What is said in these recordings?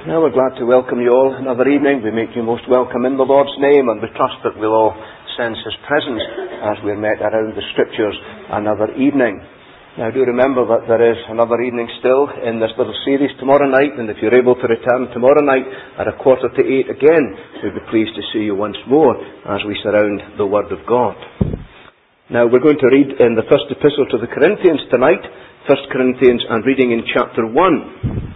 Now we're glad to welcome you all another evening. We make you most welcome in the Lord's name, and we trust that we'll all sense His presence as we're met around the Scriptures another evening. Now do remember that there is another evening still in this little series tomorrow night, and if you're able to return tomorrow night at 7:45 again, we'll be pleased to see you once more as we surround the Word of God. Now we're going to read in the first epistle to the Corinthians tonight, 1 Corinthians, and reading in chapter 1.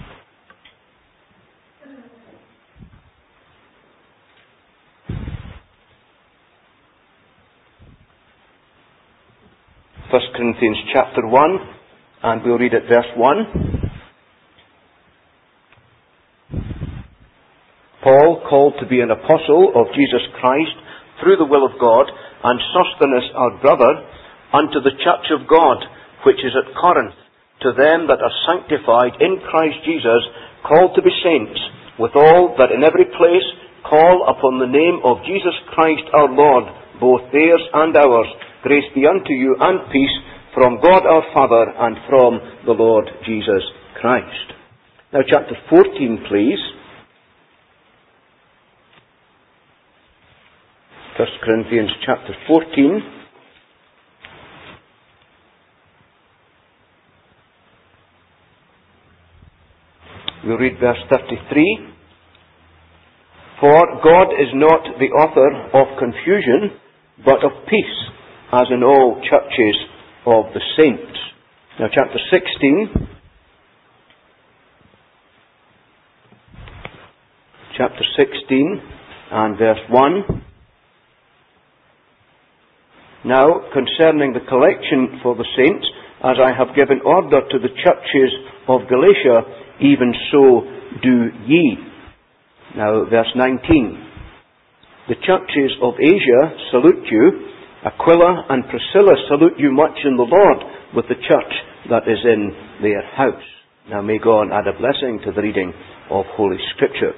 1 Corinthians chapter 1, and we'll read at verse 1. Paul, called to be an apostle of Jesus Christ through the will of God, and Sosthenes our brother, unto the church of God, which is at Corinth, to them that are sanctified in Christ Jesus, called to be saints, with all that in every place call upon the name of Jesus Christ our Lord, both theirs and ours. Grace be unto you and peace from God our Father and from the Lord Jesus Christ. Now chapter 14, please. 1 Corinthians chapter 14. We'll read verse 33. For God is not the author of confusion, but of peace, as in all churches of the saints. Now chapter 16. Chapter 16 and verse 1. Now concerning the collection for the saints, as I have given order to the churches of Galatia, even so do ye. Now verse 19. The churches of Asia salute you. Aquila and Priscilla salute you much in the Lord, with the church that is in their house. Now may God add a blessing to the reading of Holy Scripture.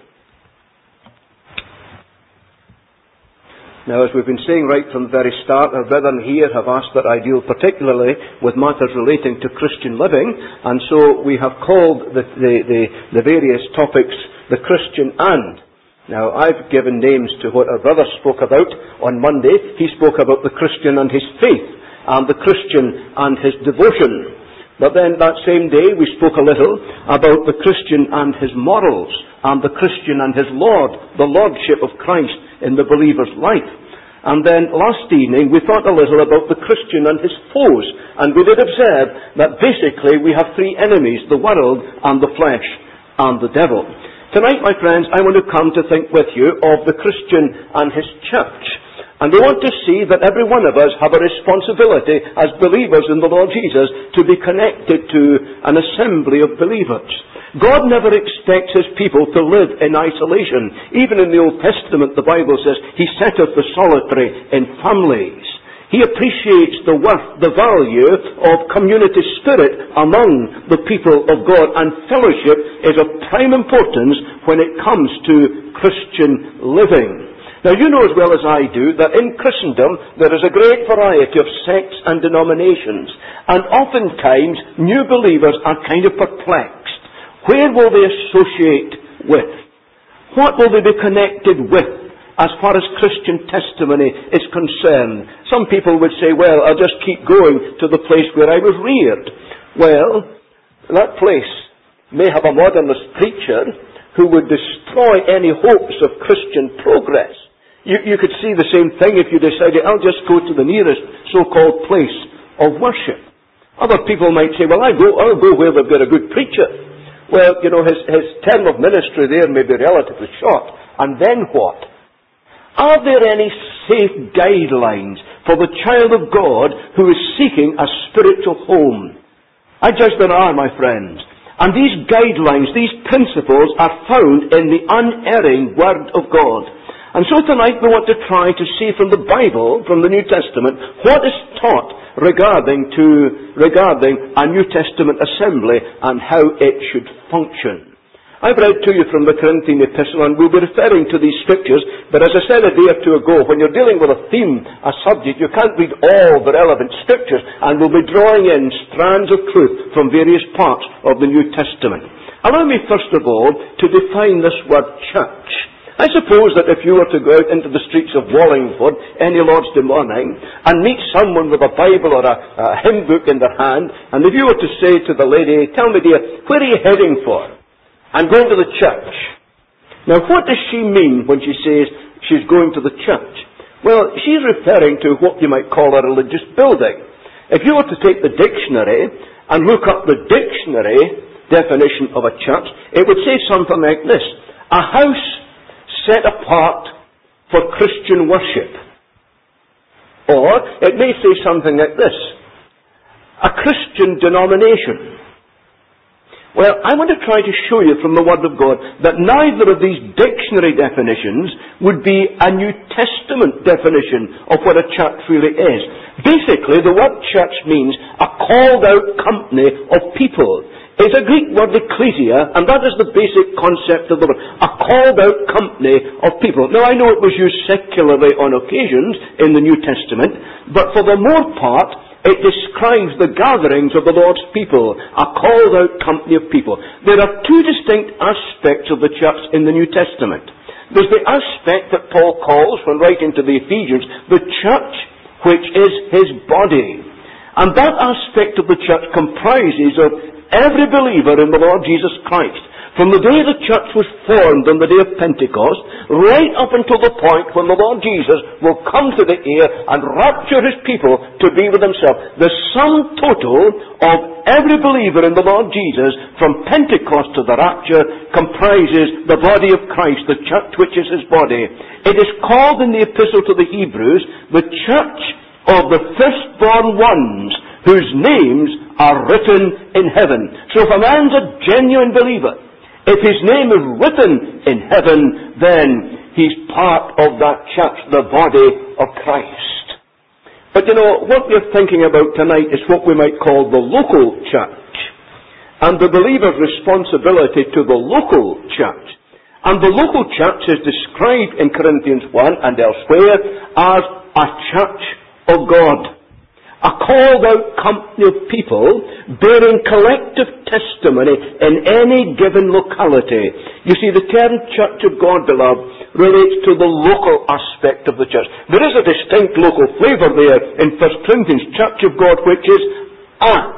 Now, as we've been saying right from the very start, our brethren here have asked that I deal particularly with matters relating to Christian living, and so we have called the various topics the Christian and. Now, I've given names to what our brother spoke about on Monday. He spoke about the Christian and his faith, and the Christian and his devotion. But then that same day we spoke a little about the Christian and his morals, and the Christian and his Lord, the Lordship of Christ in the believer's life. And then last evening we thought a little about the Christian and his foes, and we did observe that basically we have three enemies: the world and the flesh and the devil. Tonight, my friends, I want to come to think with you of the Christian and his church. And we want to see that every one of us have a responsibility as believers in the Lord Jesus to be connected to an assembly of believers. God never expects His people to live in isolation. Even in the Old Testament, the Bible says, He setteth the solitary in families. He appreciates the worth, the value of community spirit among the people of God, and fellowship is of prime importance when it comes to Christian living. Now, you know as well as I do that in Christendom there is a great variety of sects and denominations, and oftentimes new believers are kind of perplexed. Where will they associate with? What will they be connected with as far as Christian testimony is concerned? Some people would say, well, I'll just keep going to the place where I was reared. Well, that place may have a modernist preacher who would destroy any hopes of Christian progress. You could see the same thing if you decided, I'll just go to the nearest so-called place of worship. Other people might say, well, I'll go where they've got a good preacher. Well, you know, his term of ministry there may be relatively short. And then what? Are there any safe guidelines for the child of God who is seeking a spiritual home? I judge there are, my friends. And these guidelines, these principles are found in the unerring Word of God. And so tonight we want to try to see from the Bible, from the New Testament, what is taught regarding a New Testament assembly and how it should function. I've read to you from the Corinthian epistle, and we'll be referring to these scriptures, but as I said a day or two ago, when you're dealing with a theme, a subject, you can't read all the relevant scriptures, and we'll be drawing in strands of truth from various parts of the New Testament. Allow me first of all to define this word church. I suppose that if you were to go out into the streets of Wallingford any Lord's Day morning and meet someone with a Bible or a hymn book in their hand, and if you were to say to the lady, "Tell me, dear, where are you heading for?" "I'm going to the church." Now, what does she mean when she says she's going to the church? Well, she's referring to what you might call a religious building. If you were to take the dictionary and look up the dictionary definition of a church, it would say something like this: a house set apart for Christian worship. Or it may say something like this: a Christian denomination. Well, I want to try to show you from the Word of God that neither of these dictionary definitions would be a New Testament definition of what a church really is. Basically, the word church means a called out company of people. It's a Greek word, ecclesia, and that is the basic concept of the word. A called out company of people. Now, I know it was used secularly on occasions in the New Testament, but for the more part, it describes the gatherings of the Lord's people, a called out company of people. There are two distinct aspects of the church in the New Testament. There's the aspect that Paul calls, when writing to the Ephesians, the church which is his body. And that aspect of the church comprises of every believer in the Lord Jesus Christ. From the day the church was formed on the day of Pentecost, right up until the point when the Lord Jesus will come to the air and rapture his people to be with himself. The sum total of every believer in the Lord Jesus from Pentecost to the rapture comprises the body of Christ, the church which is his body. It is called in the epistle to the Hebrews the church of the firstborn ones whose names are written in heaven. So if a man's a genuine believer, if his name is written in heaven, then he's part of that church, the body of Christ. But you know, what we're thinking about tonight is what we might call the local church, and the believer's responsibility to the local church. And the local church is described in Corinthians 1 and elsewhere as a church of God. A called out company of people bearing collective testimony in any given locality. You see, the term church of God, beloved, relates to the local aspect of the church. There is a distinct local flavour there in 1 Corinthians, church of God, which is at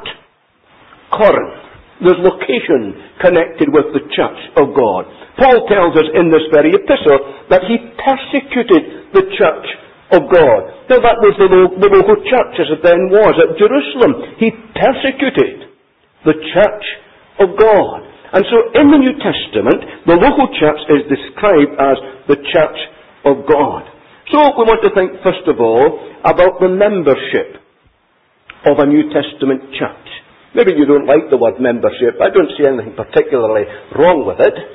Corinth. There's location connected with the church of God. Paul tells us in this very epistle that he persecuted the church of God. Now that was the local church as it then was at Jerusalem. He persecuted the church of God. And so in the New Testament, the local church is described as the church of God. So we want to think first of all about the membership of a New Testament church. Maybe you don't like the word membership. I don't see anything particularly wrong with it.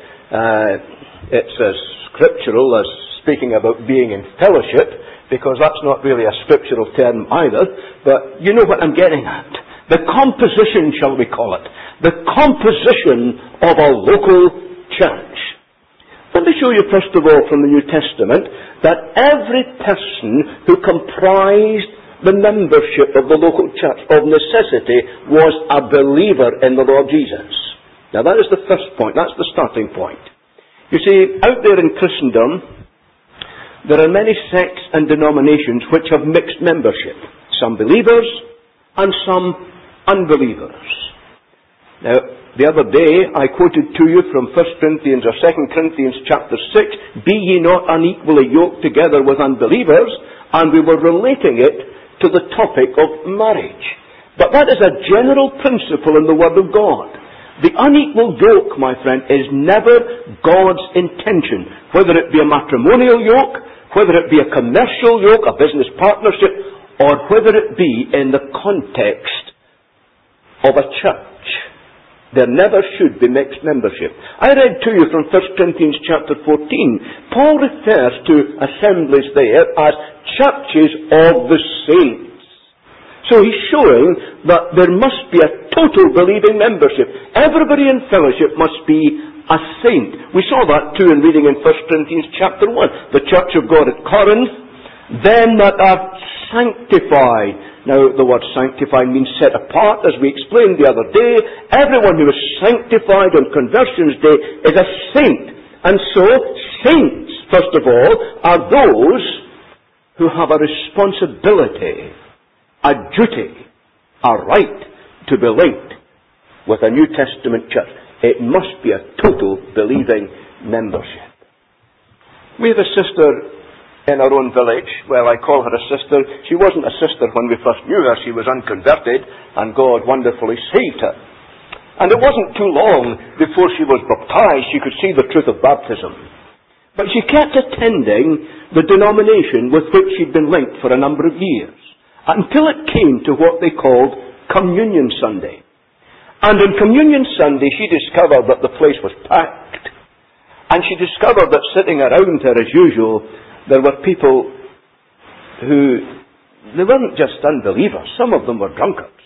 It's as scriptural as speaking about being in fellowship, because that's not really a scriptural term either, but you know what I'm getting at. The composition, shall we call it, the composition of a local church. Let me show you first of all from the New Testament that every person who comprised the membership of the local church of necessity was a believer in the Lord Jesus. Now that is the first point, that's the starting point. You see, out there in Christendom, there are many sects and denominations which have mixed membership. Some believers and some unbelievers. Now, the other day I quoted to you from 1 Corinthians or 2 Corinthians chapter 6, "Be ye not unequally yoked together with unbelievers," and we were relating it to the topic of marriage. But that is a general principle in the Word of God. The unequal yoke, my friend, is never God's intention. Whether it be a matrimonial yoke, whether it be a commercial yoke, a business partnership, or whether it be in the context of a church. There never should be mixed membership. I read to you from 1 Corinthians chapter 14. Paul refers to assemblies there as churches of the saints. So he's showing that there must be a total believing membership. Everybody in fellowship must be a saint. We saw that too in reading in 1 Corinthians chapter 1. The church of God at Corinth, them that are sanctified. Now, the word sanctified means set apart, as we explained the other day. Everyone who is sanctified on Conversion's Day is a saint. And so, saints, first of all, are those who have a responsibility, a duty, a right to be linked with a New Testament church. It must be a total believing membership. We have a sister in our own village. Well, I call her a sister. She wasn't a sister when we first knew her. She was unconverted, and God wonderfully saved her. And it wasn't too long before she was baptized. She could see the truth of baptism. But she kept attending the denomination with which she'd been linked for a number of years, until it came to what they called Communion Sunday. And on Communion Sunday, she discovered that the place was packed. And she discovered that sitting around her as usual, there were people who, they weren't just unbelievers. Some of them were drunkards.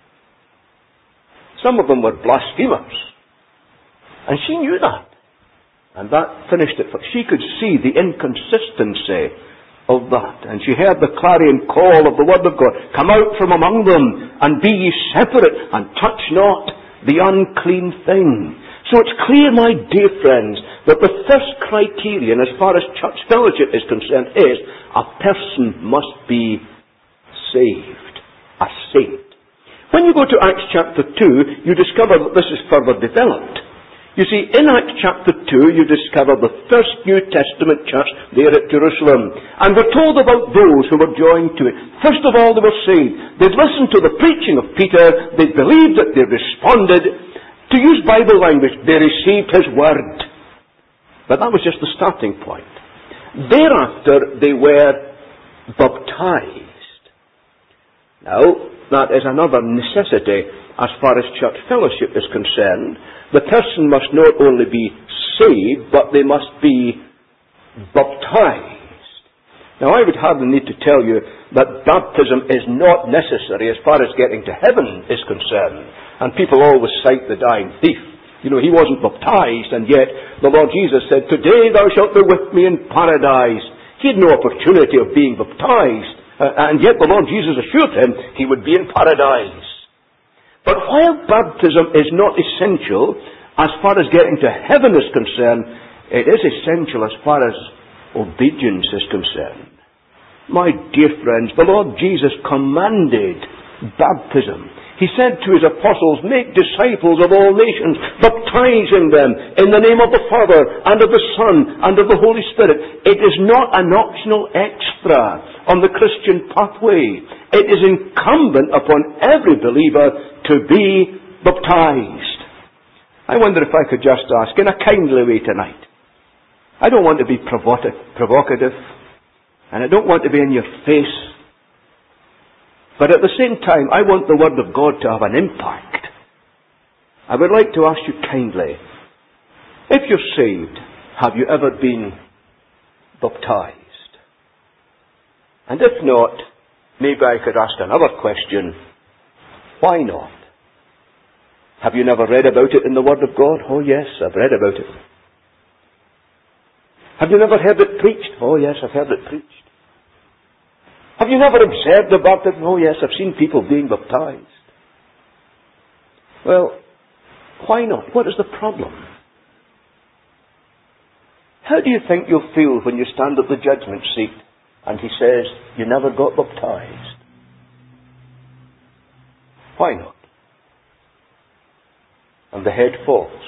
Some of them were blasphemers. And she knew that. And that finished it. She could see the inconsistency of that. And she heard the clarion call of the Word of God. Come out from among them, and be ye separate, and touch not the unclean thing. So it's clear, my dear friends, that the first criterion as far as church fellowship is concerned is a person must be saved. A saint. When you go to Acts chapter 2, you discover that this is further developed. You see, in Acts chapter 2, you discover the first New Testament church there at Jerusalem. And we're told about those who were joined to it. First of all, they were saved. They'd listened to the preaching of Peter. They believed it. They responded. To use Bible language, they received his word. But that was just the starting point. Thereafter, they were baptized. Now, that is another necessity as far as church fellowship is concerned. The person must not only be saved, but they must be baptized. Now, I would hardly need to tell you that baptism is not necessary as far as getting to heaven is concerned. And people always cite the dying thief. You know, he wasn't baptized, and yet the Lord Jesus said, "Today thou shalt be with me in paradise." He had no opportunity of being baptized, and yet the Lord Jesus assured him he would be in paradise. But while baptism is not essential as far as getting to heaven is concerned, it is essential as far as obedience is concerned. My dear friends, the Lord Jesus commanded baptism. He said to his apostles, "Make disciples of all nations, baptizing them in the name of the Father, and of the Son, and of the Holy Spirit." It is not an optional extra on the Christian pathway. It is incumbent upon every believer to be baptized. I wonder if I could just ask, in a kindly way tonight. I don't want to be provocative, and I don't want to be in your face. But at the same time, I want the Word of God to have an impact. I would like to ask you kindly, if you're saved, have you ever been baptized? And if not, maybe I could ask another question. Why not? Have you never read about it in the Word of God? Oh yes, I've read about it. Have you never heard it preached? Oh yes, I've heard it preached. Have you never observed the baptism? Oh yes, I've seen people being baptized. Well, why not? What is the problem? How do you think you'll feel when you stand at the judgment seat and he says, "You never got baptized"? Why not? And the head falls.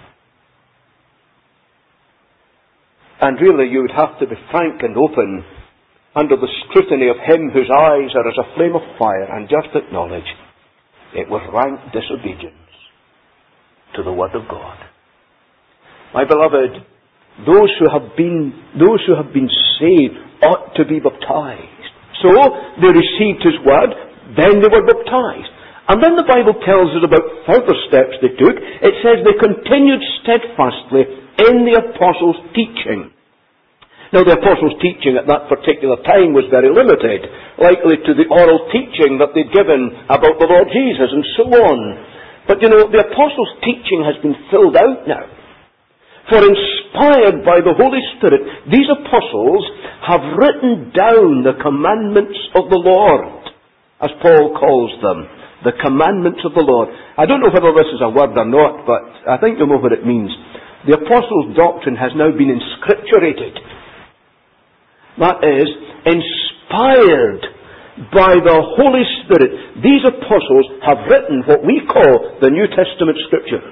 And really you would have to be frank and open under the scrutiny of him whose eyes are as a flame of fire, and just acknowledge it was rank disobedience to the Word of God. My beloved, those who have been saved ought to be baptized. So they received his word, then they were baptized. And then the Bible tells us about further steps they took. It says they continued steadfastly in the apostles' teaching. Now, the apostles' teaching at that particular time was very limited, likely to the oral teaching that they'd given about the Lord Jesus and so on. But, you know, the apostles' teaching has been filled out now. For inspired by the Holy Spirit, these apostles have written down the commandments of the Lord, as Paul calls them, the commandments of the Lord. I don't know whether this is a word or not, but I think you'll know what it means. The apostles' doctrine has now been inscripturated. That is, inspired by the Holy Spirit, these apostles have written what we call the New Testament Scriptures.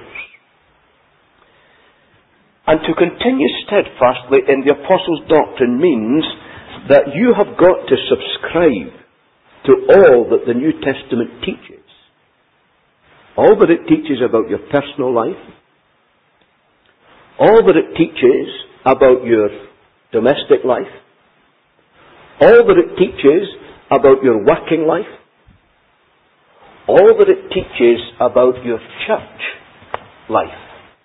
And to continue steadfastly in the apostles' doctrine means that you have got to subscribe to all that the New Testament teaches. All that it teaches about your personal life, all that it teaches about your domestic life, all that it teaches about your working life, all that it teaches about your church life.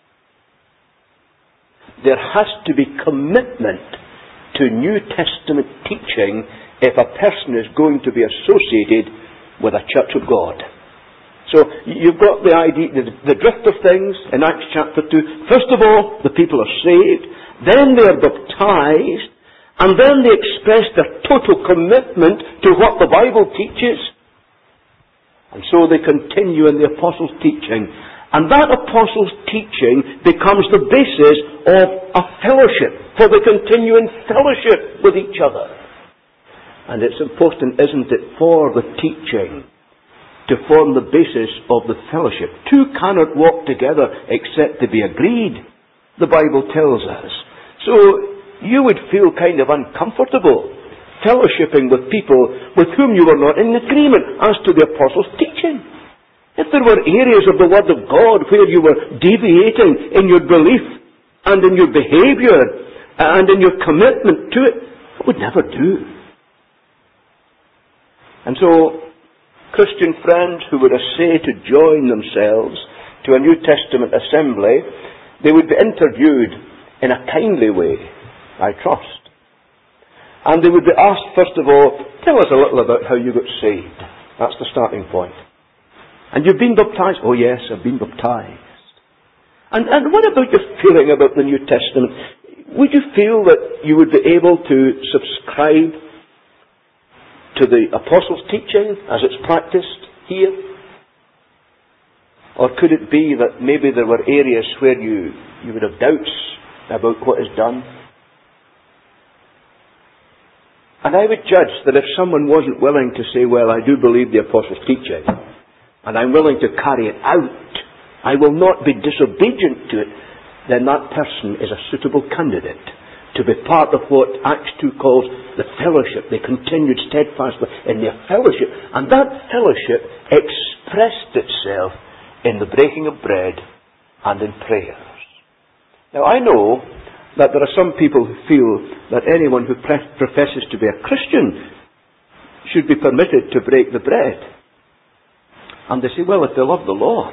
There has to be commitment to New Testament teaching if a person is going to be associated with a church of God. So you've got the idea, the drift of things in Acts chapter 2. First of all, the people are saved, then they are baptized, and then they express their total commitment to what the Bible teaches. And so they continue in the apostles' teaching. And that apostles' teaching becomes the basis of a fellowship, for they continue in fellowship with each other. And it's important, isn't it, for the teaching to form the basis of the fellowship. Two cannot walk together except to be agreed, the Bible tells us. So you would feel kind of uncomfortable fellowshipping with people with whom you were not in agreement as to the apostles' teaching. If there were areas of the Word of God where you were deviating in your belief and in your behaviour and in your commitment to it, it would never do. And so, Christian friends who would essay to join themselves to a New Testament assembly, they would be interviewed in a kindly way, I trust. And they would be asked, first of all, tell us a little about how you got saved. That's the starting point. And you've been baptized? Oh yes, I've been baptized. And what about your feeling about the New Testament? Would you feel that you would be able to subscribe to the apostles' teaching as it's practiced here? Or could it be that maybe there were areas where you would have doubts about what is done? And I would judge that if someone wasn't willing to say, well, I do believe the apostles' teaching, and I'm willing to carry it out, I will not be disobedient to it, then that person is a suitable candidate to be part of what Acts 2 calls the fellowship. They continued steadfastly in their fellowship. And that fellowship expressed itself in the breaking of bread and in prayers. Now I know that there are some people who feel that anyone who professes to be a Christian should be permitted to break the bread. And they say, well, if they love the Lord.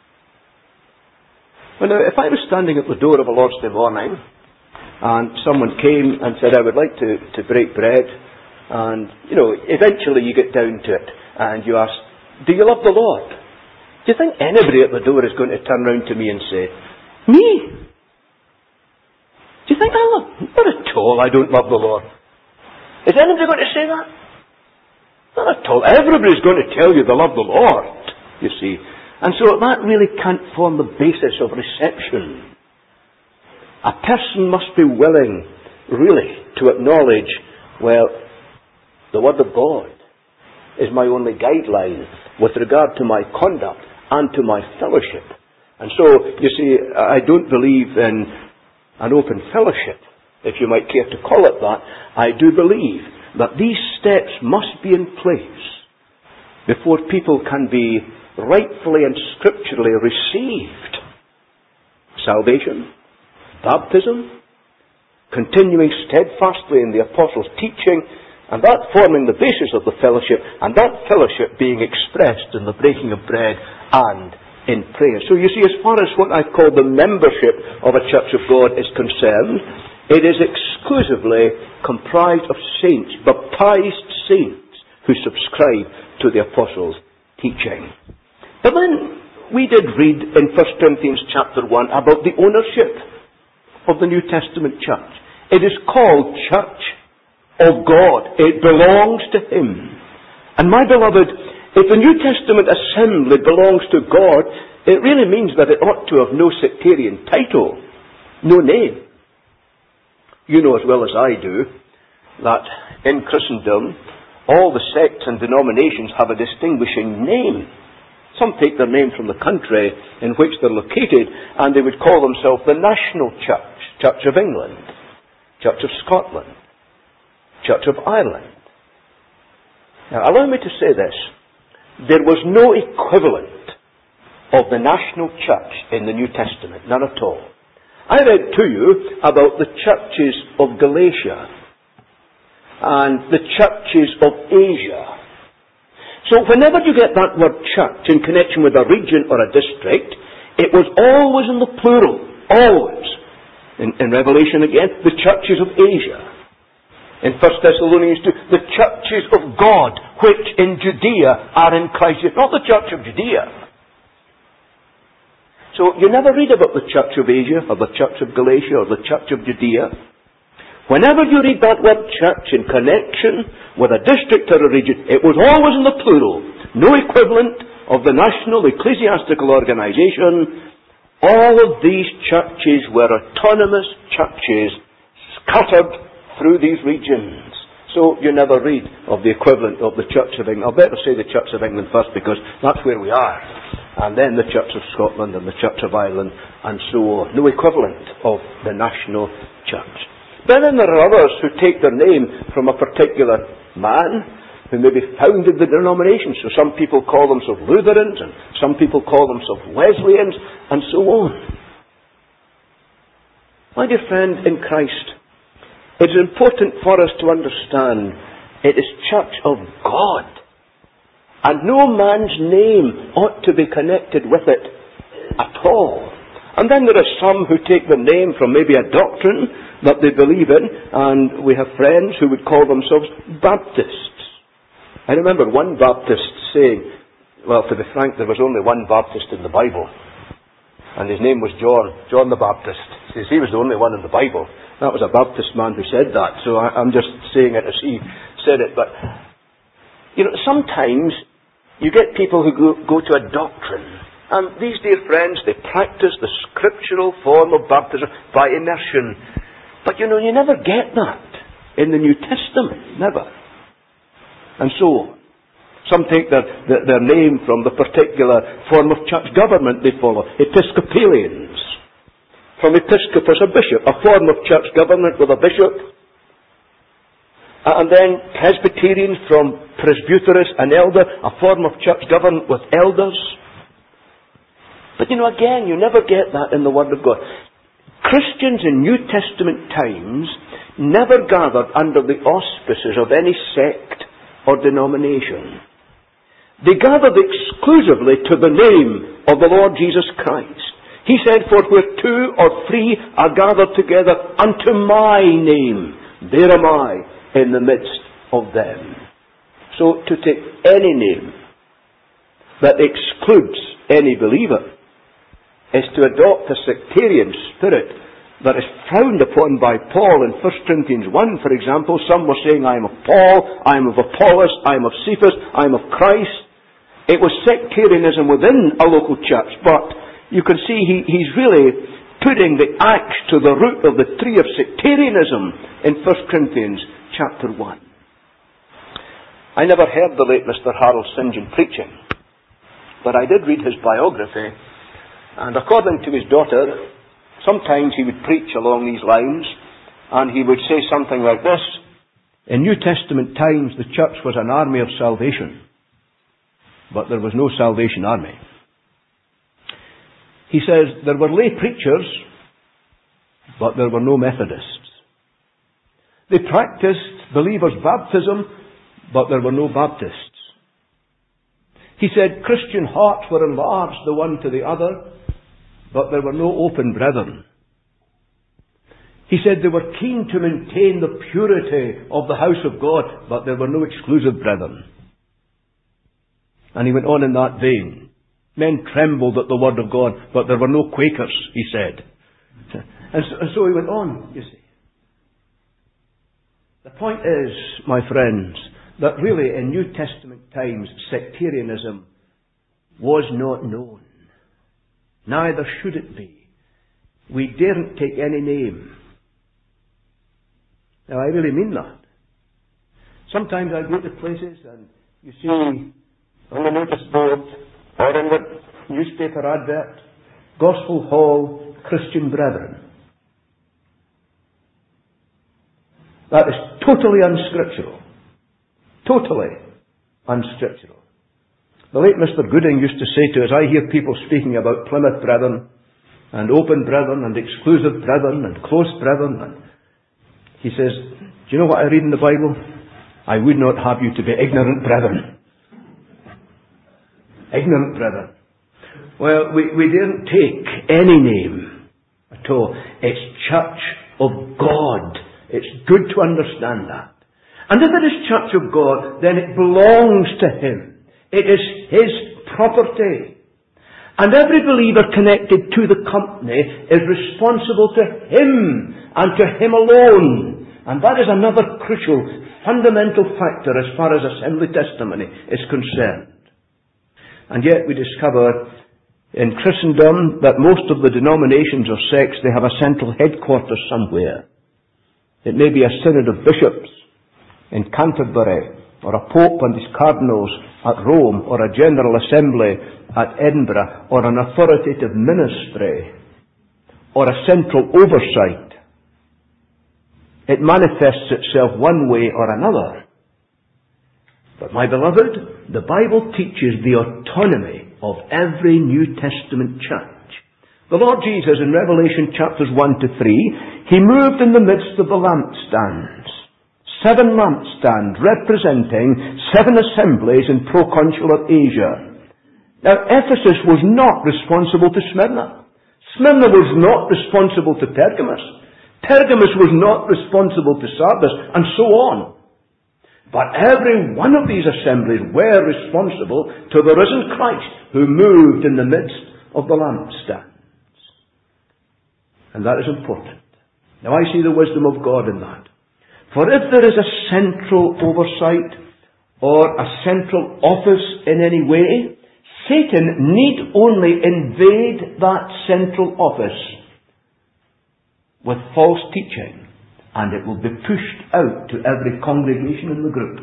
Well, now, if I was standing at the door of a Lord's Day morning, and someone came and said, I would like to break bread, and, eventually you get down to it, and you ask, do you love the Lord? Do you think anybody at the door is going to turn round to me and say, me? Do you think I love? Not at all, I don't love the Lord. Is anybody going to say that? Not at all. Everybody's going to tell you they love the Lord, you see. And so that really can't form the basis of reception. A person must be willing, really, to acknowledge, well, the Word of God is my only guideline with regard to my conduct and to my fellowship. And so, you see, I don't believe in an open fellowship, if you might care to call it that. I do believe that these steps must be in place before people can be rightfully and scripturally received. Salvation, baptism, continuing steadfastly in the apostles' teaching, and that forming the basis of the fellowship, and that fellowship being expressed in the breaking of bread and in prayer. So you see, as far as what I call the membership of a church of God is concerned, it is exclusively comprised of saints, baptized saints, who subscribe to the apostles' teaching. But then we did read in 1 Corinthians chapter 1 about the ownership of the New Testament church. It is called Church of God. It belongs to Him. And my beloved, if the New Testament assembly belongs to God, it really means that it ought to have no sectarian title, no name. You know as well as I do that in Christendom, all the sects and denominations have a distinguishing name. Some take their name from the country in which they're located, and they would call themselves the National Church, Church of England, Church of Scotland, Church of Ireland. Now, allow me to say this. There was no equivalent of the national church in the New Testament, none at all. I read to you about the churches of Galatia and the churches of Asia. So whenever you get that word church in connection with a region or a district, it was always in the plural, always. In Revelation again, the churches of Asia. In 1 Thessalonians 2, the churches of God, which in Judea are in Christ. Not the church of Judea. So you never read about the church of Asia, or the church of Galatia, or the church of Judea. Whenever you read that word church in connection with a district or a region, it was always in the plural. No equivalent of the national ecclesiastical organization. All of these churches were autonomous churches scattered through these regions. So you never read of the equivalent of the Church of England. I'll better say the Church of England first because that's where we are. And then the Church of Scotland and the Church of Ireland and so on. No equivalent of the national church. But then there are others who take their name from a particular man who maybe founded the denomination. So some people call themselves Lutherans and some people call themselves Wesleyans and so on. My dear friend in Christ, it is important for us to understand it is Church of God. And no man's name ought to be connected with it at all. And then there are some who take the name from maybe a doctrine that they believe in, and we have friends who would call themselves Baptists. I remember one Baptist saying, well, to be frank, there was only one Baptist in the Bible. And his name was John the Baptist. He was the only one in the Bible. That was a Baptist man who said that, so I'm just saying it as he said it. But, you know, sometimes you get people who go to a doctrine, and these dear friends, they practice the scriptural form of baptism by immersion. But, you know, you never get that in the New Testament, never. And so on. Some take their name from the particular form of church government they follow. Episcopalians. From episcopus, a bishop, a form of church government with a bishop. And then Presbyterians from presbyteros, an elder, a form of church government with elders. But you know, again, you never get that in the Word of God. Christians in New Testament times never gathered under the auspices of any sect or denomination. They gathered exclusively to the name of the Lord Jesus Christ. He said, for where two or three are gathered together unto my name, there am I in the midst of them. So to take any name that excludes any believer is to adopt a sectarian spirit that is frowned upon by Paul in 1 Corinthians 1, for example. Some were saying, I am of Paul, I am of Apollos, I am of Cephas, I am of Christ. It was sectarianism within a local church, but you can see he's really putting the axe to the root of the tree of sectarianism in 1 Corinthians chapter 1. I never heard the late Mr. Harold St. John preaching, but I did read his biography, and according to his daughter, sometimes he would preach along these lines, and he would say something like this: in New Testament times the church was an army of salvation, but there was no Salvation Army. He says there were lay preachers, but there were no Methodists. They practiced believers' baptism, but there were no Baptists. He said Christian hearts were enlarged the one to the other, but there were no open brethren. He said they were keen to maintain the purity of the house of God, but there were no exclusive brethren. And he went on in that vein. Men trembled at the word of God, but there were no Quakers, he said. And so he went on, you see. The point is, my friends, that really in New Testament times, sectarianism was not known. Neither should it be. We daren't take any name. Now, I really mean that. Sometimes I go to places and you see on the notice board or in the newspaper advert, Gospel Hall, Christian Brethren. That is totally unscriptural. Totally unscriptural. The late Mr. Gooding used to say to us, I hear people speaking about Plymouth Brethren and open brethren and exclusive brethren and close brethren. And he says, do you know what I read in the Bible? I would not have you to be ignorant brethren. Ignorant brethren. Well, we didn't take any name at all. It's Church of God. It's good to understand that. And if it is Church of God, then it belongs to Him. It is His property. And every believer connected to the company is responsible to Him and to Him alone. And that is another crucial, fundamental factor as far as assembly testimony is concerned. And yet we discover in Christendom that most of the denominations or sects, they have a central headquarters somewhere. It may be a synod of bishops in Canterbury, or a pope and his cardinals at Rome, or a general assembly at Edinburgh, or an authoritative ministry, or a central oversight. It manifests itself one way or another. But my beloved, the Bible teaches the autonomy of every New Testament church. The Lord Jesus in Revelation chapters 1 to 3, He moved in the midst of the lampstands. 7 lampstands representing 7 assemblies in proconsular Asia. Now Ephesus was not responsible to Smyrna. Smyrna was not responsible to Pergamos. Pergamos was not responsible to Sardis, and so on. But every one of these assemblies were responsible to the risen Christ who moved in the midst of the lampstands. And that is important. Now I see the wisdom of God in that. For if there is a central oversight or a central office in any way, Satan need only invade that central office with false teaching, and it will be pushed out to every congregation in the group.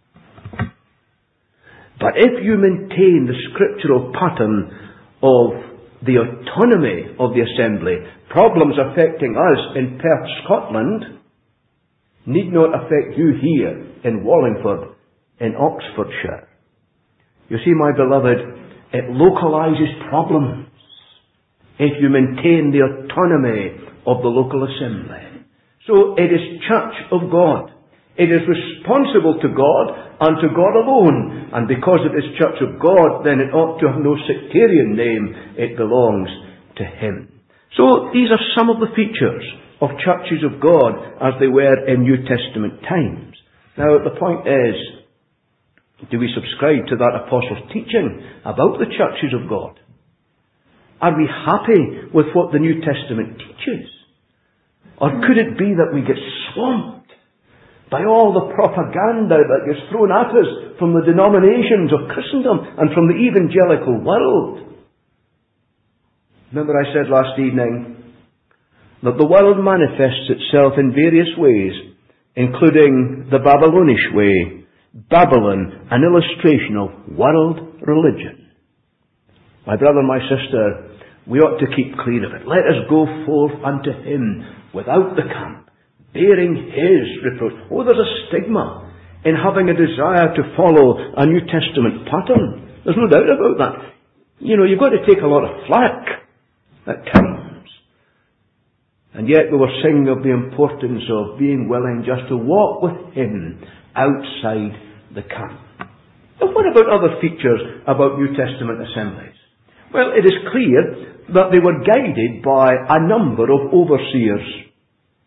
But if you maintain the scriptural pattern of the autonomy of the assembly, problems affecting us in Perth, Scotland, need not affect you here in Wallingford, in Oxfordshire. You see, my beloved, it localizes problems if you maintain the autonomy of the local assembly. So it is Church of God. It is responsible to God and to God alone. And because it is Church of God, then it ought to have no sectarian name. It belongs to Him. So these are some of the features of churches of God as they were in New Testament times. Now the point is, do we subscribe to that apostle's teaching about the churches of God? Are we happy with what the New Testament teaches? Or could it be that we get swamped by all the propaganda that gets thrown at us from the denominations of Christendom and from the evangelical world? Remember I said last evening that the world manifests itself in various ways, including the Babylonish way, Babylon, an illustration of world religion. My brother, my sister, we ought to keep clear of it. Let us go forth unto Him without the camp, bearing His reproach. Oh, there's a stigma in having a desire to follow a New Testament pattern. There's no doubt about that. You know, you've got to take a lot of flack at times. And yet we were singing of the importance of being willing just to walk with Him outside the camp. But what about other features about New Testament assemblies? Well, it is clear that they were guided by a number of overseers.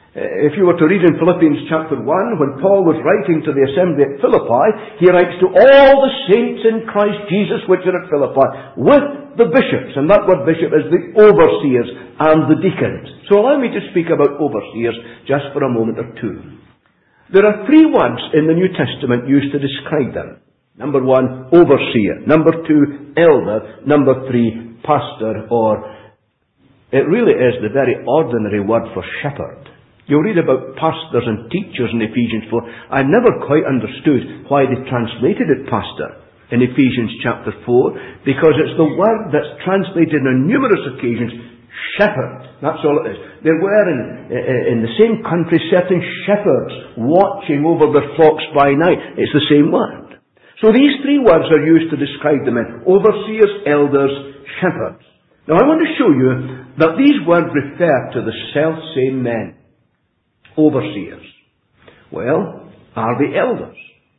If you were to read in Philippians chapter 1, when Paul was writing to the assembly at Philippi, he writes to all the saints in Christ Jesus which are at Philippi, with the bishops, and that word bishop is the overseers and the deacons. So allow me to speak about overseers just for a moment or two. There are three words in the New Testament used to describe them. Number one, overseer. Number two, elder. Number three, pastor, or it really is the very ordinary word for shepherd. You'll read about pastors and teachers in Ephesians 4. I never quite understood why they translated it pastor in Ephesians chapter 4, because it's the word that's translated on numerous occasions, shepherd. That's all it is. There were in the same country certain shepherds watching over their flocks by night. It's the same word. So these three words are used to describe the men: overseers, elders, shepherds. Now I want to show you that these words refer to the self-same men. Overseers. Well, are the elders.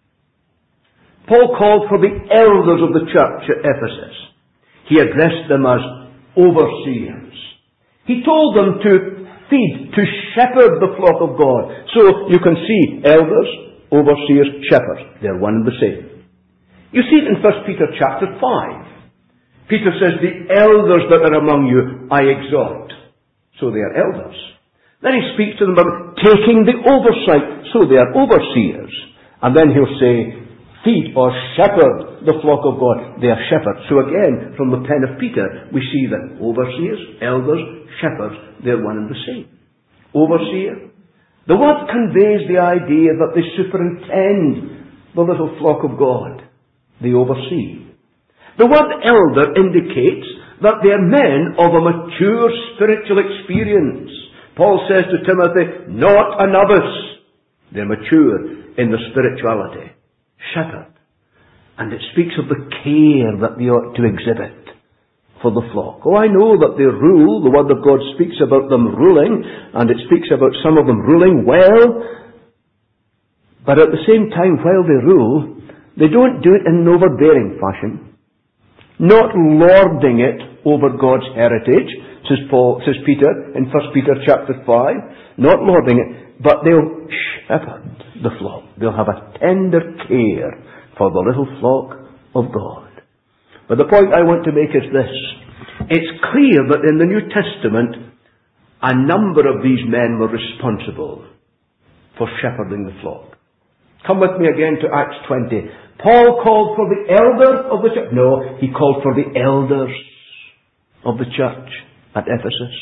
Paul called for the elders of the church at Ephesus. He addressed them as overseers. He told them to feed, to shepherd the flock of God. So you can see elders, overseers, shepherds. They're one and the same. You see it in 1 Peter chapter 5. Peter says, the elders that are among you I exhort. So they are elders. Then he speaks to them about taking the oversight. So they are overseers. And then he'll say, feed or shepherd the flock of God. They are shepherds. So again, from the pen of Peter, we see that overseers, elders, shepherds, they're one and the same. Overseer. The word conveys the idea that they superintend the little flock of God. They oversee. The word elder indicates that they are men of a mature spiritual experience. Paul says to Timothy, not a novice. They're mature in their spirituality. Shepherd. And it speaks of the care that they ought to exhibit for the flock. Oh, I know that they rule. The Word of God speaks about them ruling, and it speaks about some of them ruling well. But at the same time, while they rule, they don't do it in an overbearing fashion. Not lording it over God's heritage, says Peter in 1 Peter chapter 5. Not lording it, but they'll shepherd the flock. They'll have a tender care for the little flock of God. But the point I want to make is this. It's clear that in the New Testament, a number of these men were responsible for shepherding the flock. Come with me again to Acts 20. Paul called for the elder of the church. No, he called for the elders of the church at Ephesus.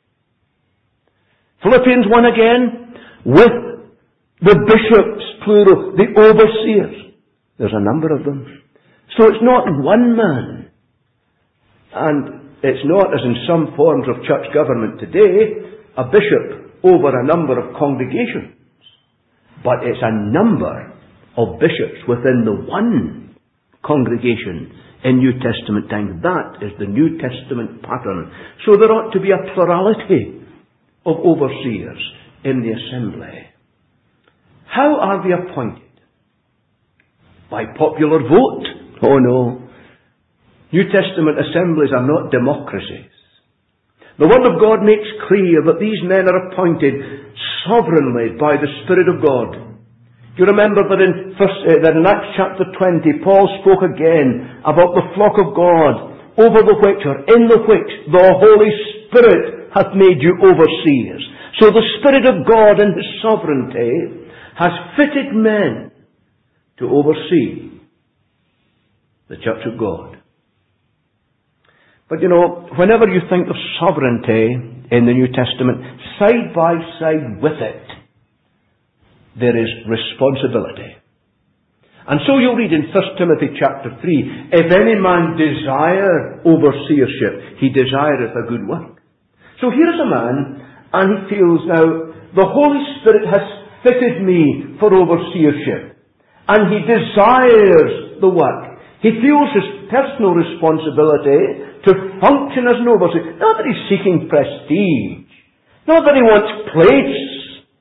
Philippians 1 again, with the bishops, plural, the overseers. There's a number of them. So it's not one man. And it's not, as in some forms of church government today, a bishop over a number of congregations. But it's a number of bishops within the one congregation in New Testament times. That is the New Testament pattern. So there ought to be a plurality of overseers in the assembly. How are they appointed? By popular vote? Oh no. New Testament assemblies are not democracies. The Word of God makes clear that these men are appointed sovereignly by the Spirit of God. You remember that in Acts chapter 20, Paul spoke again about the flock of God, over the which, or in the which, the Holy Spirit hath made you overseers. So the Spirit of God in His sovereignty has fitted men to oversee the church of God. But you know, whenever you think of sovereignty in the New Testament, side by side with it, there is responsibility. And so you'll read in 1 Timothy chapter 3, if any man desire overseership, he desireth a good work. So here's a man, and he feels now, the Holy Spirit has fitted me for overseership. And he desires the work. He feels his personal responsibility to function as an overseer. Not that he's seeking prestige. Not that he wants place.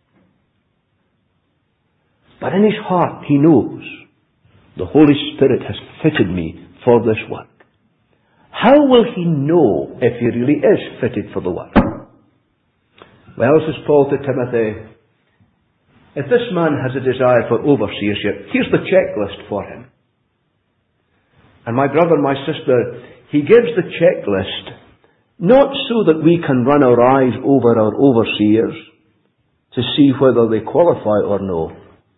But in his heart he knows the Holy Spirit has fitted me for this work. How will he know if he really is fitted for the work? Well, says Paul to Timothy, if this man has a desire for overseership, here's the checklist for him. And my brother, my sister, he gives the checklist not so that we can run our eyes over our overseers to see whether they qualify or no.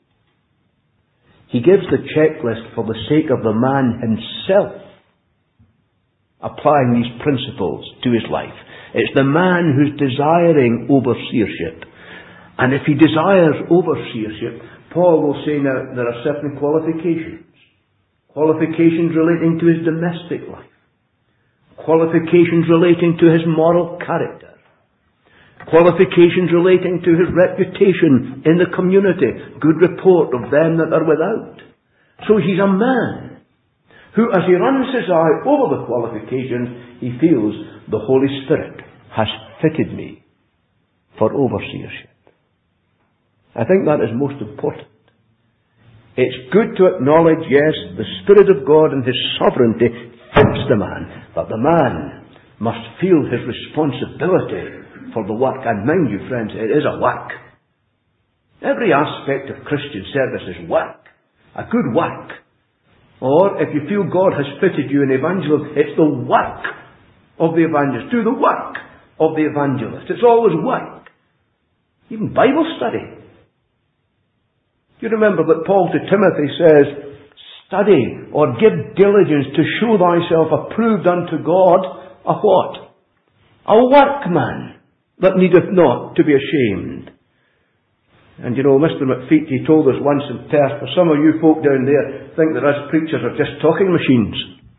He gives the checklist for the sake of the man himself applying these principles to his life. It's the man who's desiring overseership. And if he desires overseership, Paul will say now there are certain qualifications. Qualifications relating to his domestic life. Qualifications relating to his moral character. Qualifications relating to his reputation in the community. Good report of them that are without. So he's a man who, as he runs his eye over the qualifications, he feels the Holy Spirit has fitted me for overseership. I think that is most important. It's good to acknowledge, yes, the Spirit of God and His sovereignty fits the man, but the man must feel his responsibility for the work. And mind you, friends, it is a work. Every aspect of Christian service is work. A good work. Or, if you feel God has fitted you in evangelism, it's the work of the evangelist. Do the work of the evangelist. It's always work. Even Bible study. You remember that Paul to Timothy says, study or give diligence to show thyself approved unto God, a what? A workman that needeth not to be ashamed. And you know, Mr. McFeet, he told us once in Perth, for some of you folk down there think that us preachers are just talking machines.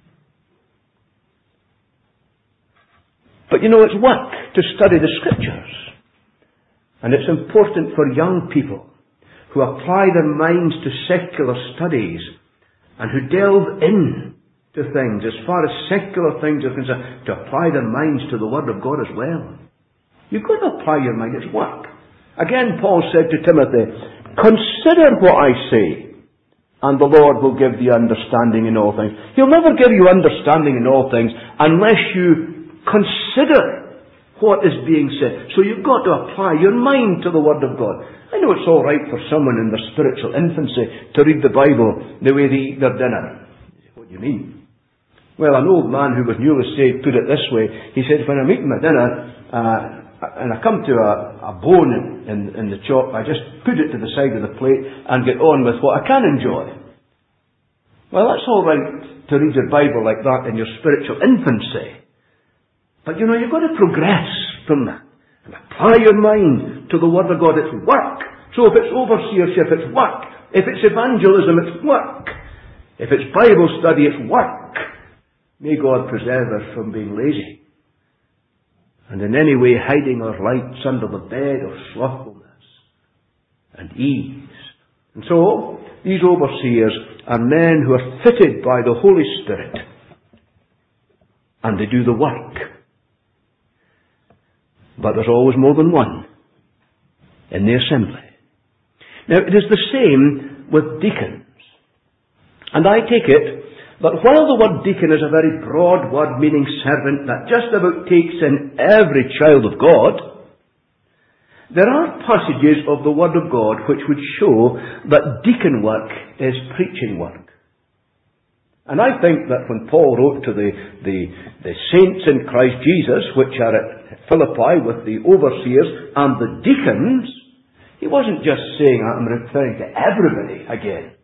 But you know, it's work to study the Scriptures. And it's important for young people who apply their minds to secular studies and who delve in to things as far as secular things are concerned, to apply their minds to the Word of God as well. You've got to apply your mind. It's work. Again, Paul said to Timothy, consider what I say, and the Lord will give thee understanding in all things. He'll never give you understanding in all things unless you consider what is being said. So you've got to apply your mind to the Word of God. I know it's all right for someone in their spiritual infancy to read the Bible the way they eat their dinner. What do you mean? Well, an old man who was newly saved put it this way. He said, when I'm eating my dinner, and I come to a bone in the chop, I just put it to the side of the plate and get on with what I can enjoy. Well, that's all right to read your Bible like that in your spiritual infancy. But you know, you've got to progress from that. And apply your mind to the Word of God. It's work. So if it's overseership, it's work. If it's evangelism, it's work. If it's Bible study, it's work. May God preserve us from being lazy and in any way hiding our lights under the bed of slothfulness and ease. And so, these overseers are men who are fitted by the Holy Spirit, and they do the work. But there's always more than one in the assembly. Now, it is the same with deacons. And I take it that while the word deacon is a very broad word meaning servant that just about takes in every child of God, there are passages of the Word of God which would show that deacon work is preaching work. And I think that when Paul wrote to the saints in Christ Jesus, which are at Philippi with the overseers and the deacons, he wasn't just saying, I'm referring to everybody again.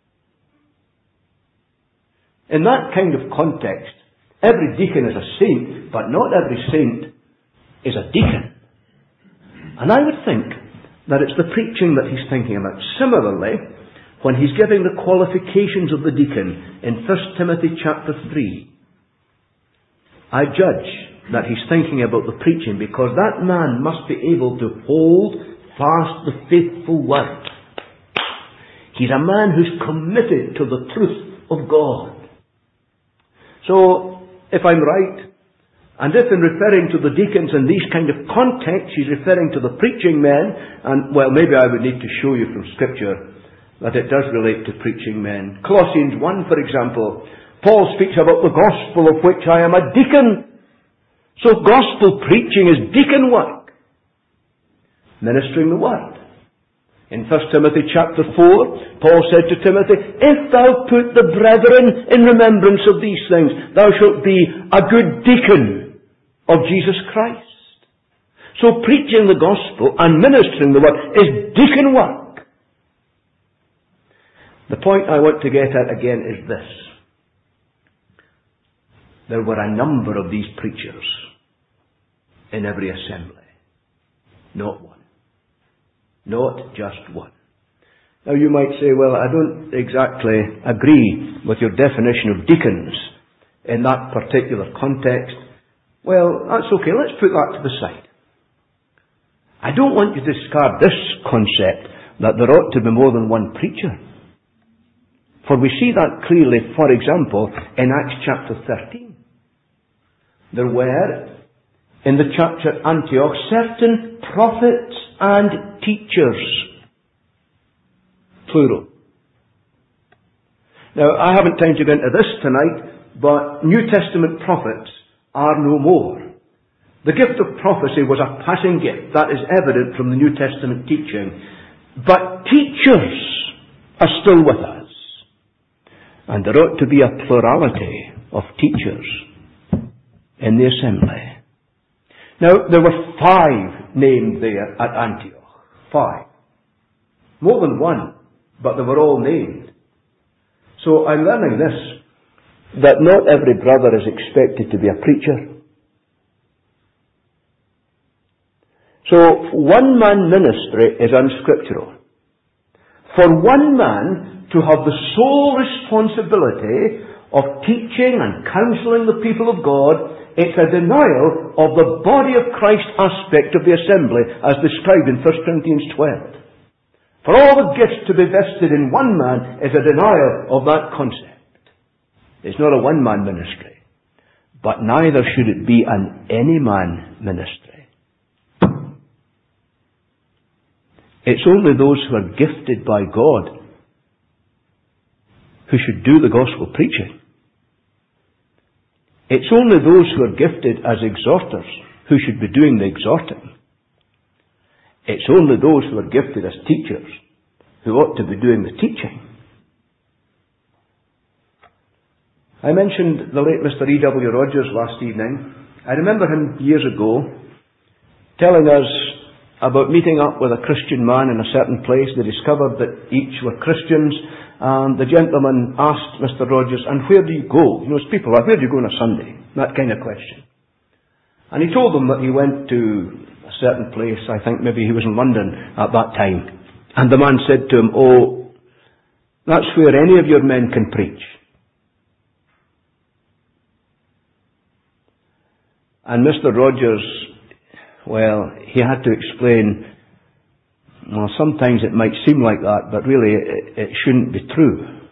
In that kind of context, every deacon is a saint, but not every saint is a deacon. And I would think that it's the preaching that he's thinking about. Similarly, when he's giving the qualifications of the deacon in 1 Timothy chapter 3, I judge that he's thinking about the preaching, because that man must be able to hold fast the faithful word. He's a man who's committed to the truth of God. So, if I'm right, and if in referring to the deacons in these kind of contexts, he's referring to the preaching men, and well, maybe I would need to show you from Scripture that it does relate to preaching men. Colossians 1, for example, Paul speaks about the gospel of which I am a deacon. So gospel preaching is deacon work. ministering the Word. In 1 Timothy chapter 4, Paul said to Timothy, if thou put the brethren in remembrance of these things, thou shalt be a good deacon of Jesus Christ. So preaching the gospel and ministering the Word is deacon work. The point I want to get at again is this. There were a number of these preachers in every assembly. Not one. Not just one. Now you might say, well, I don't exactly agree with your definition of deacons in that particular context. Well, that's okay. Let's put that to the side. I don't want you to discard this concept that there ought to be more than one preacher. For we see that clearly, for example, in Acts chapter 13. There were, in the church at Antioch, certain prophets and teachers. Plural. Now, I haven't time to go into this tonight, but New Testament prophets are no more. The gift of prophecy was a passing gift. That is evident from the New Testament teaching. But teachers are still with us. And there ought to be a plurality of teachers in the assembly. Now, there were 5 named there at Antioch. 5. More than one, but they were all named. So I'm learning this, that not every brother is expected to be a preacher. So, one-man ministry is unscriptural. For one man to have the sole responsibility of teaching and counseling the people of God, it's a denial of the body of Christ aspect of the assembly as described in 1 Corinthians 12. For all the gifts to be vested in one man is a denial of that concept. It's not a one-man ministry, but neither should it be an any-man ministry. It's only those who are gifted by God who should do the gospel preaching. It's only those who are gifted as exhorters who should be doing the exhorting. It's only those who are gifted as teachers who ought to be doing the teaching. I mentioned the late Mr. E.W. Rogers last evening. I remember him years ago telling us about meeting up with a Christian man in a certain place. They discovered that each were Christians, and the gentleman asked Mr. Rogers, and where do you go? You know, as people are, where do you go on a Sunday? That kind of question. And he told them that he went to a certain place. I think maybe he was in London at that time. And the man said to him, oh, that's where any of your men can preach. And Mr. Rogers, well, he had to explain, well, sometimes it might seem like that, but really it shouldn't be true.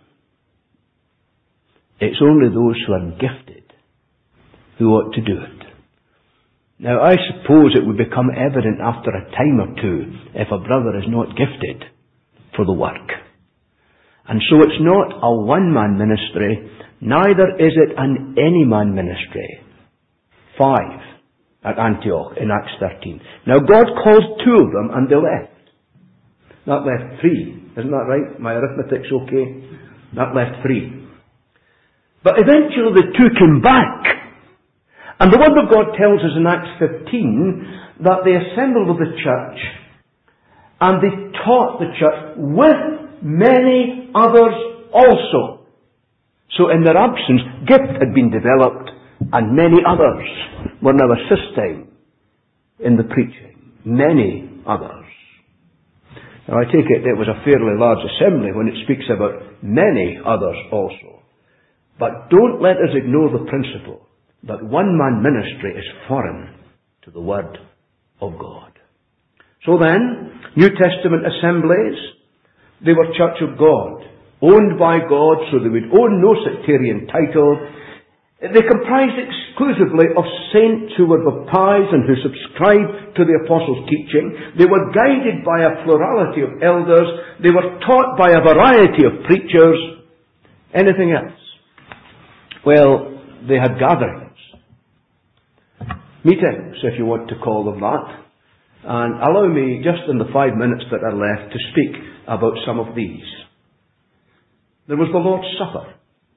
It's only those who are gifted who ought to do it. Now, I suppose it would become evident after a time or two if a brother is not gifted for the work. And so it's not a one-man ministry, neither is it an any-man ministry. 5 at Antioch in Acts 13. Now, God called 2 of them and they left. That left 3. Isn't that right? My arithmetic's okay. That left 3. But eventually the 2 came back. And the Word of God tells us in Acts 15 that they assembled with the church and they taught the church with many others also. So in their absence, gift had been developed and many others were now assisting in the preaching. Many others. Now I take it was a fairly large assembly when it speaks about many others also. But don't let us ignore the principle that one-man ministry is foreign to the Word of God. So then, New Testament assemblies, they were Church of God, owned by God, so they would own no sectarian title. They comprised exclusively of saints who were baptized and who subscribed to the apostles' teaching. They were guided by a plurality of elders. They were taught by a variety of preachers. Anything else? Well, they had gatherings. Meetings, if you want to call them that. And allow me, just in the 5 minutes that are left, to speak about some of these. There was the Lord's Supper.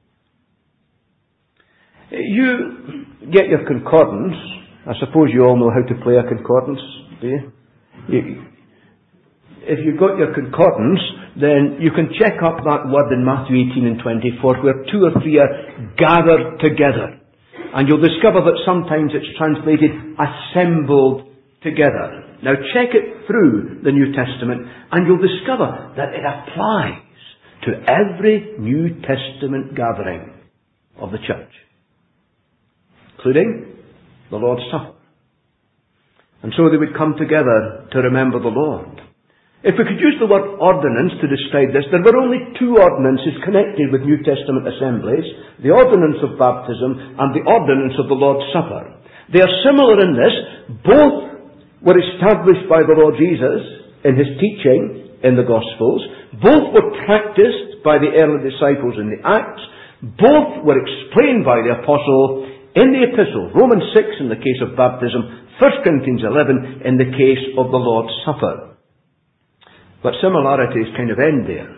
You get your concordance. I suppose you all know how to play a concordance, do you? If you've got your concordance, then you can check up that word in Matthew 18 and 24, where 2 or 3 are gathered together. And you'll discover that sometimes it's translated assembled together. Now check it through the New Testament, and you'll discover that it applies to every New Testament gathering of the church, including the Lord's Supper. And so they would come together to remember the Lord. If we could use the word ordinance to describe this, there were only 2 ordinances connected with New Testament assemblies: the ordinance of baptism and the ordinance of the Lord's Supper. They are similar in this. Both were established by the Lord Jesus in His teaching in the Gospels. Both were practiced by the early disciples in the Acts. Both were explained by the Apostle in the Epistle. Romans 6 in the case of baptism, 1 Corinthians 11 in the case of the Lord's Supper. But similarities kind of end there.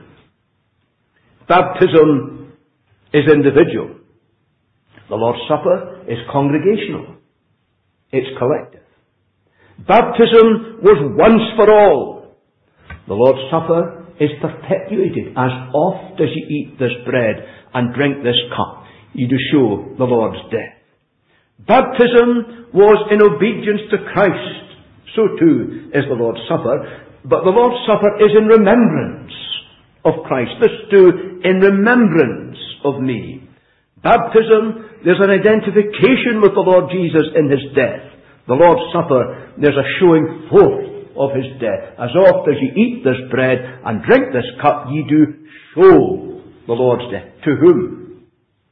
Baptism is individual. The Lord's Supper is congregational. It's collective. Baptism was once for all. The Lord's Supper is perpetuated. As oft as you eat this bread and drink this cup, you do show the Lord's death. Baptism was in obedience to Christ. So too is the Lord's Supper. But the Lord's Supper is in remembrance of Christ. This too, in remembrance of me. Baptism, there's an identification with the Lord Jesus in His death. The Lord's Supper, there's a showing forth of His death. As oft as ye eat this bread and drink this cup, ye do show the Lord's death. To whom?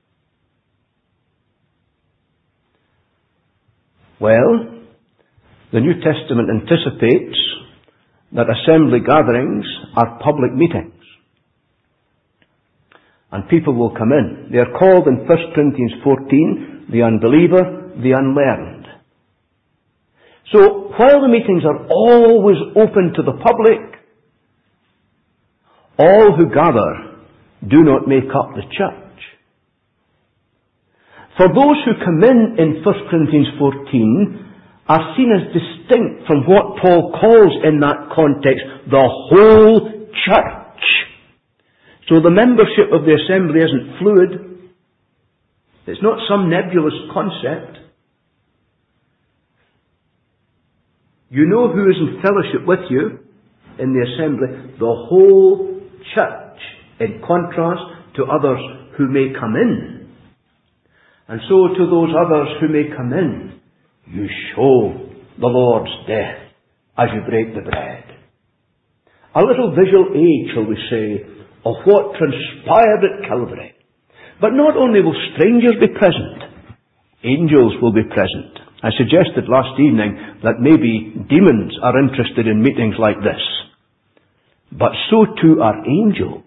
Well, the New Testament anticipates that assembly gatherings are public meetings. And people will come in. They are called in 1 Corinthians 14, the unbeliever, the unlearned. So, while the meetings are always open to the public, all who gather do not make up the church. For those who come in 1 Corinthians 14, are seen as distinct from what Paul calls in that context the whole church. So the membership of the assembly isn't fluid. It's not some nebulous concept. You know who is in fellowship with you in the assembly. The whole church, in contrast to others who may come in. And so to those others who may come in, you show the Lord's death as you break the bread. A little visual aid, shall we say, of what transpired at Calvary. But not only will strangers be present, angels will be present. I suggested last evening that maybe demons are interested in meetings like this. But so too are angels.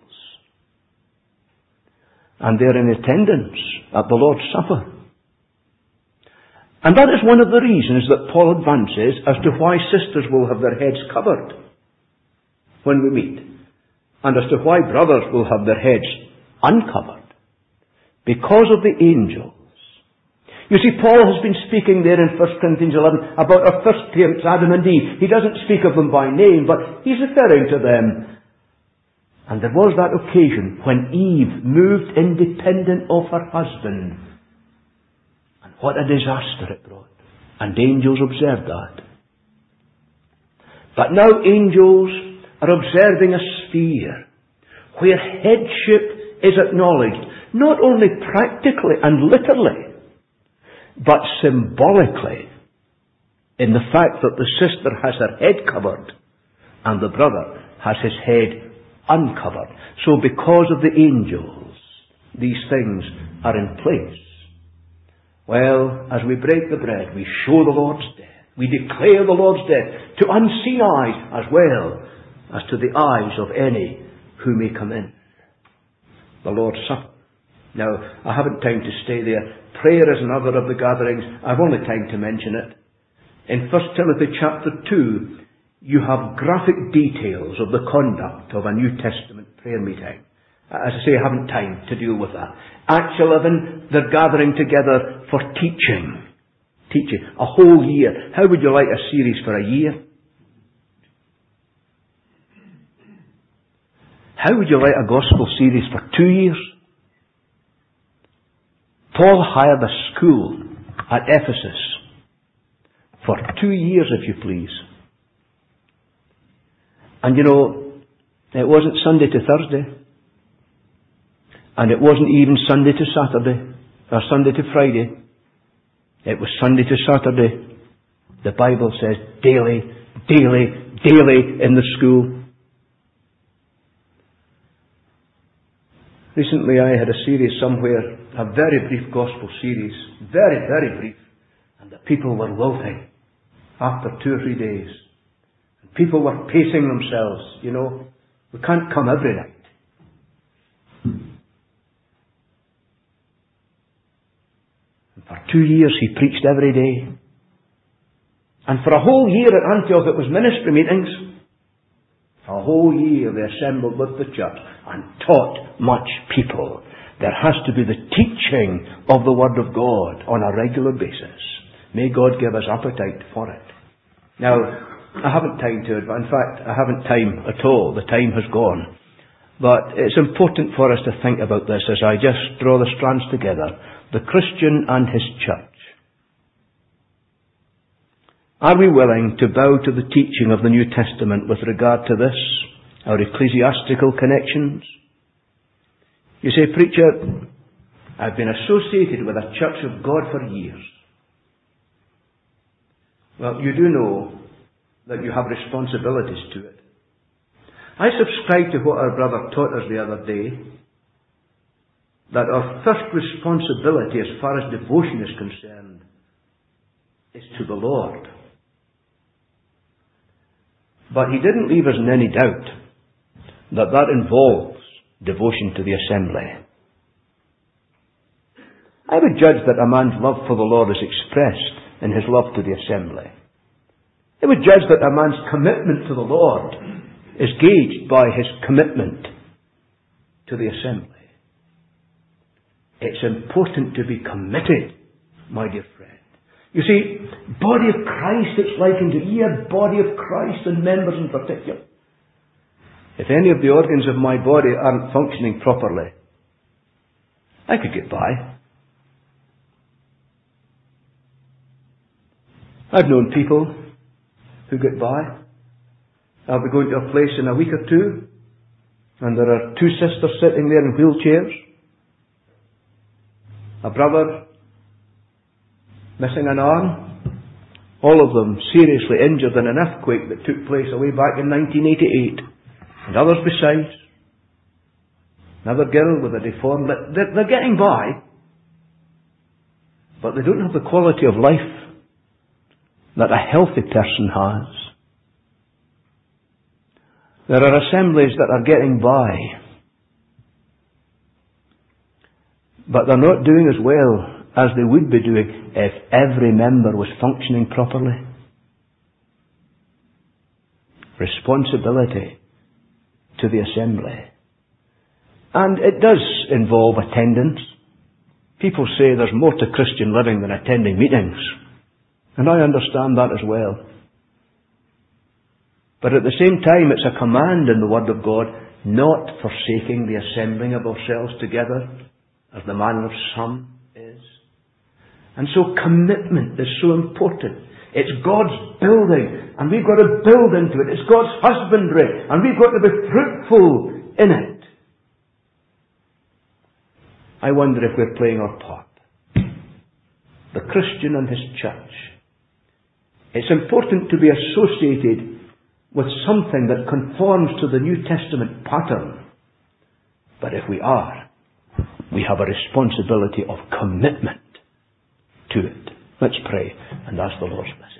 And they're in attendance at the Lord's Supper. And that is one of the reasons that Paul advances as to why sisters will have their heads covered when we meet, and as to why brothers will have their heads uncovered. Because of the angels. You see, Paul has been speaking there in 1 Corinthians 11 about our first parents, Adam and Eve. He doesn't speak of them by name, but he's referring to them. And there was that occasion when Eve moved independent of her husband. What a disaster it brought. And angels observed that. But now angels are observing a sphere where headship is acknowledged, not only practically and literally, but symbolically, in the fact that the sister has her head covered and the brother has his head uncovered. So because of the angels, these things are in place. Well, as we break the bread, we show the Lord's death. We declare the Lord's death to unseen eyes as well as to the eyes of any who may come in. The Lord's Supper. Now, I haven't time to stay there. Prayer is another of the gatherings. I've only time to mention it. In 1 Timothy chapter 2, you have graphic details of the conduct of a New Testament prayer meeting. As I say, I haven't time to deal with that. Acts 11, they're gathering together for teaching. Teaching. A whole year. How would you like a series for a year? How would you like a gospel series for 2 years? Paul hired a school at Ephesus for 2 years, if you please. And you know, it wasn't Sunday to Thursday. And it wasn't even Sunday to Saturday, or Sunday to Friday. It was Sunday to Saturday. The Bible says daily, daily, daily in the school. Recently I had a series somewhere, a very brief gospel series, very, very brief, and the people were wilting after 2 or 3 days. And people were pacing themselves, you know. We can't come every night. And for 2 years he preached every day. And for a whole year at Antioch it was ministry meetings. A whole year they assembled with the church and taught much people. There has to be the teaching of the Word of God on a regular basis. May God give us appetite for it. Now, I haven't time to advance. In fact, I haven't time at all. The time has gone. But it's important for us to think about this as I just draw the strands together. The Christian and his church. Are we willing to bow to the teaching of the New Testament with regard to this, our ecclesiastical connections? You say, preacher, I've been associated with a church of God for years. Well, you do know that you have responsibilities to it. I subscribe to what our brother taught us the other day, that our first responsibility as far as devotion is concerned is to the Lord. But he didn't leave us in any doubt that that involves devotion to the assembly. I would judge that a man's love for the Lord is expressed in his love to the assembly. I would judge that a man's commitment to the Lord is gauged by his commitment to the assembly. It's important to be committed, my dear friend. You see, body of Christ, it's likened to here, body of Christ and members in particular. If any of the organs of my body aren't functioning properly, I could get by. I've known people who get by. I'll be going to a place in a week or two, and there are 2 sisters sitting there in wheelchairs. A brother missing an arm. All of them seriously injured in an earthquake that took place away back in 1988. And others besides. Another girl with a deformed lip. They're getting by. But they don't have the quality of life that a healthy person has. There are assemblies that are getting by, but they're not doing as well as they would be doing if every member was functioning properly. Responsibility to the assembly. And it does involve attendance. People say there's more to Christian living than attending meetings. And I understand that as well. But at the same time, it's a command in the Word of God, not forsaking the assembling of ourselves together, as the manner of some is. And so commitment is so important. It's God's building, and we've got to build into it. It's God's husbandry, and we've got to be fruitful in it. I wonder if we're playing our part. The Christian and his church. It's important to be associated with something that conforms to the New Testament pattern. But if we are, we have a responsibility of commitment to it. Let's pray and ask the Lord's blessing.